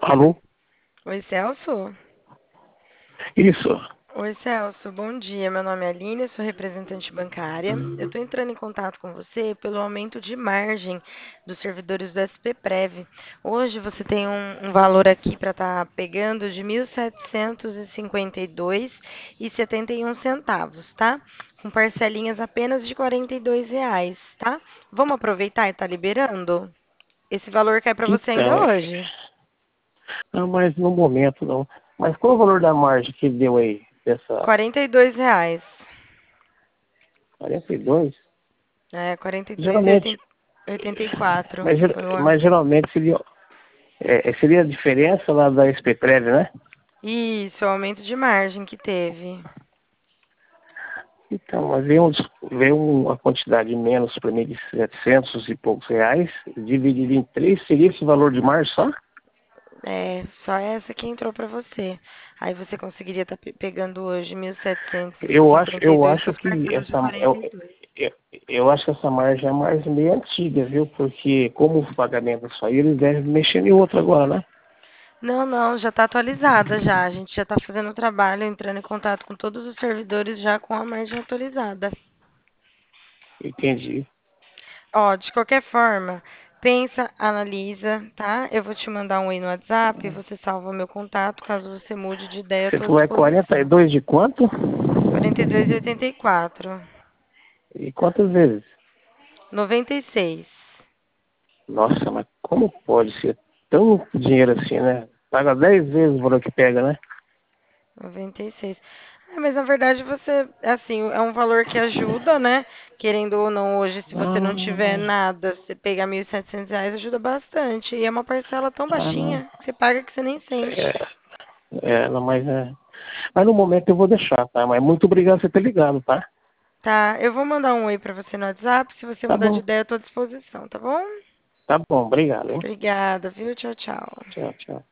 Alô? Oi, Celso? Isso. Oi, Celso. Bom dia. Meu nome é Aline, sou representante bancária. Eu estou entrando em contato com você pelo aumento de margem dos servidores do SPPrev. Hoje você tem um valor aqui para estar pegando de 1.752,71 centavos, tá? Com parcelinhas apenas de R$ 42, tá? Vamos aproveitar e tá liberando? Esse valor cai para você ainda Então, hoje. não, mas no momento não. Mas qual é o valor da margem que deu aí? Dessa R$ 42. 42? É, quarenta e dois e Geralmente, oitenta e quatro mas, foi o... mas geralmente seria a diferença lá da SPPrev, né? Isso, o aumento de margem que teve. Então, mas veio uma quantidade menos para mim de 700 e poucos reais, dividido em três, seria esse valor de margem só? É, só essa que entrou pra você. Aí você conseguiria estar pegando hoje mil setecentos e Eu acho, cinquenta e eu dois com acho as que parcelas de essa, 42. eu, eu acho que essa margem é a margem meio antiga, viu? Porque como o pagamento só aí, eles devem mexer em outro agora, né? Não, não, já está atualizada já. A gente já está fazendo o trabalho, entrando em contato com todos os servidores já com a margem atualizada. Entendi. Ó, de qualquer forma, pensa, analisa, tá? Eu vou te mandar um e no WhatsApp, você salva meu contato, caso você mude de ideia, eu Você tô à falou é disposição. 42 de quanto? 42,84. E quantas vezes? 96. Nossa, mas como pode ser tão dinheiro assim, né? Paga 10 vezes o valor que pega, né? 96. É, mas na verdade você, assim, é um valor que ajuda, né? Querendo ou não, hoje, se você não tiver Ah, nada, você pegar R$ 1.700, ajuda bastante. E é uma parcela tão ah, baixinha que você paga que você nem sente. é, não, mas no momento eu vou deixar, tá? Mas muito obrigado por você ter ligado, tá? Tá, eu vou mandar um oi pra você no WhatsApp. Se você Tá mudar de bom, ideia, eu tô à disposição, tá bom? tá bom, obrigado, hein? Obrigada, viu? Tchau, tchau. Tchau, tchau.